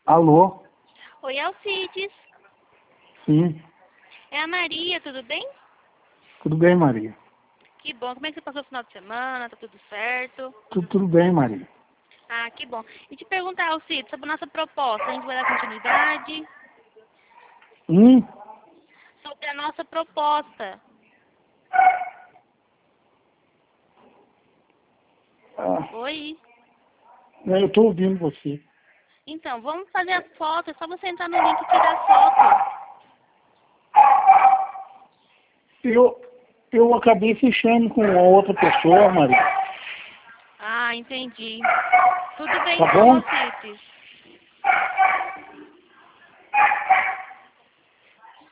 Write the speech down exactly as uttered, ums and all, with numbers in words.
Alô? Oi, Alcides. Sim. É a Maria, tudo bem? Tudo bem, Maria? Que bom. Como é que você passou o final de semana? Tá tudo certo? Tudo, tudo bem, Maria. Ah, que bom. E te perguntar, Alcides, sobre a nossa proposta, a gente vai dar continuidade? Hum? Sobre a nossa proposta. Ah, Oi? eu estou ouvindo você. Então, vamos fazer as fotos. É só você entrar no link e tirar a foto. Eu, eu acabei fechando com outra pessoa, Maria. Ah, entendi. Tudo bem Tá então, bom? Alcides.